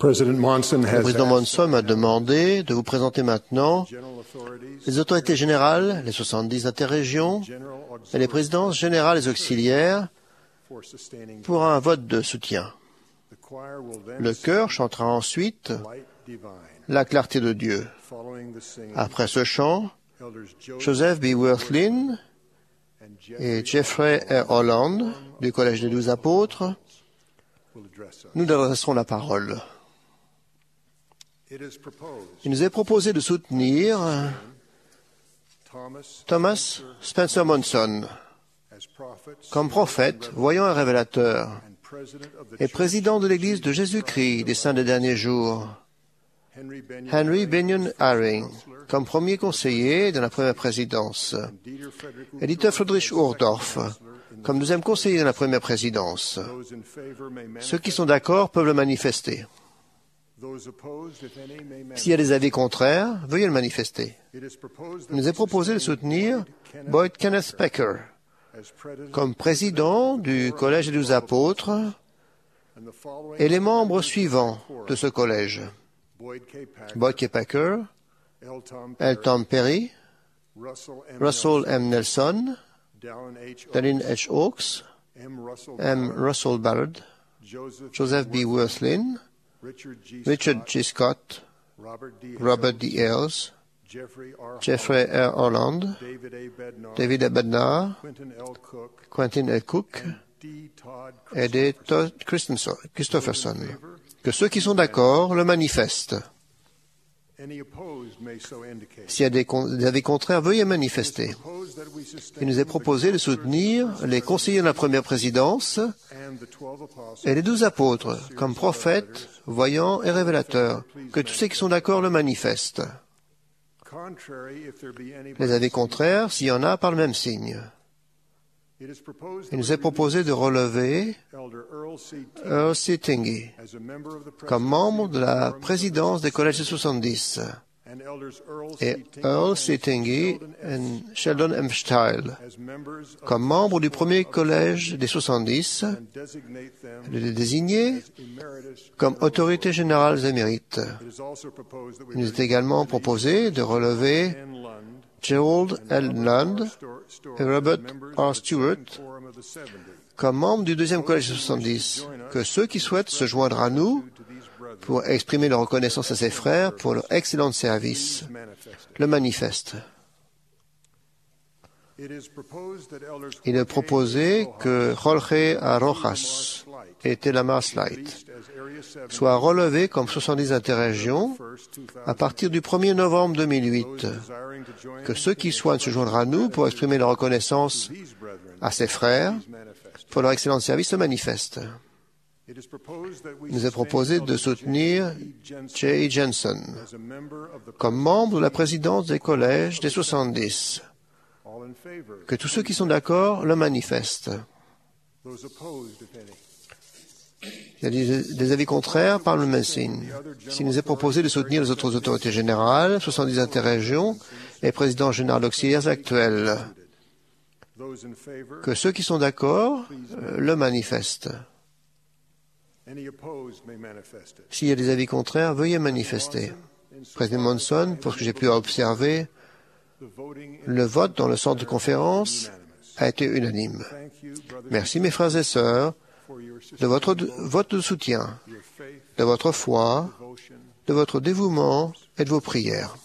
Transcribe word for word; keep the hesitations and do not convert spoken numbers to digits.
President Monson Le has président asked Monson m'a demandé de vous présenter maintenant general authorities, les autorités générales, les soixante-dix interrégions general et les présidences générales et auxiliaires for sustaining pour un vote de soutien. the choir will then Le chœur chantera ensuite light divine. la clarté de Dieu. Following the singing, Après ce chant, elders Joseph Joseph B. Worthlin and et Jeffrey Jeffrey R. Holland du Collège des Douze Apôtres will address us. nous adresseront la parole. It is proposed Il nous est proposé de soutenir Thomas Thomas Spencer Monson as prophet comme prophète, voyant et révélateur, and president of the et church, président de l'Église de Jésus-Christ des Saints des Derniers Jours, Henry Benyon, Henry Benyon Haring, comme premier conseiller de la première présidence, Dieter Frederick et Dieter Friedrich Uchtdorf, comme deuxième conseiller de la première présidence. Those in favor may Ceux qui manifest. sont d'accord peuvent le manifester. Those opposed, if any, may manifest. S'il y a des avis contraires, veuillez le manifester. It is proposed Il nous est proposé de soutenir Boyd Kenneth Becker as president comme président du Collège des Douze Apôtres and the following et les membres suivants de ce collège. Boyd K. Packer, Boyd K. Packer, L. Tom L. Perry, Tom Perry, Russell M. Russell M. Nelson, Dallin H. Dallin H. Oaks, M. Russell M. Ballard, Russell Ballard, Joseph, Joseph B. Worthlin, Richard G. Richard Scott, G. Scott, Robert D. Robert Hales, D. Ailes, Jeffrey R. Jeffrey R. Holland, David A. Bednar, David A. Bednar, Quentin L. Cook, Quentin L. Cook D. Todd et D. Todd Christensen- Christopherson. Que ceux qui sont d'accord le manifestent. Any opposed may so indicate. S'il y a des, con- des avis contraires, veuillez manifester. Proposed that we sustain Il nous est proposé de soutenir les conseillers de la première présidence and the twelve apostles et les douze apôtres comme prophètes, voyants et révélateurs. Que tous ceux qui sont d'accord le manifestent. contrary if there be any. Les avis contraires, s'il y en a, par le même signe. It is proposed Il nous est proposé de relever that Elder Earl C. T. Earl C. Tingey as a member of the comme membre de la présidence des collèges des soixante-dix and Elders Earl et C. Tingey Earl C. Tingey et Sheldon M. Steil as members of comme membres du premier collège des soixante-dix, and designate them de les désigner as emeritus. comme autorités générales émérites. It is also proposed that we Il nous est également proposé de relever Ann Lund Gerald L. Lund Stor- Storr et Robert as members R. of the Stewart Second Forum of the seventy. comme membres du deuxième collège des soixante-dix. Que ceux qui souhaitent se joindre à nous To these brothers pour exprimer leur reconnaissance à ses frères pour leur excellent service manifested. le manifestent. It is proposed that Elders Il est proposé que Jorge Rojas Slight et Telamar Slight released as Area seven soient relevés comme soixante-dix interrégions first two thousand à partir du premier novembre deux mille huit. desiring to join Que ceux qui souhaitent se joindre à nous pour exprimer leur reconnaissance these brethren à ses frères manifest. pour leur excellent service le manifestent. It is proposed that we Il nous est proposé de soutenir Jensen J E Jensen as a member of the comme membre de la présidence des collèges des soixante-dix. all in favor. Que tous ceux qui sont d'accord le manifestent. Those opposed, if any. Il y a des, des avis contraires par le même signe. S'il nous est proposé de soutenir les autres autorités générales, soixante-dix interrégions et présidents généraux auxiliaires actuels. Those in favor. Que ceux qui sont d'accord euh, le manifestent. Any opposed may manifest it. S'il y a des avis contraires, veuillez manifester. Président Monson, pour ce que j'ai pu observer, The voting le vote dans le centre de conférence a été unanime. thank you, brothers, Merci mes frères et sœurs for your de votre de- vote de soutien, your faith, de votre foi, devotion, de votre dévouement et de vos prières.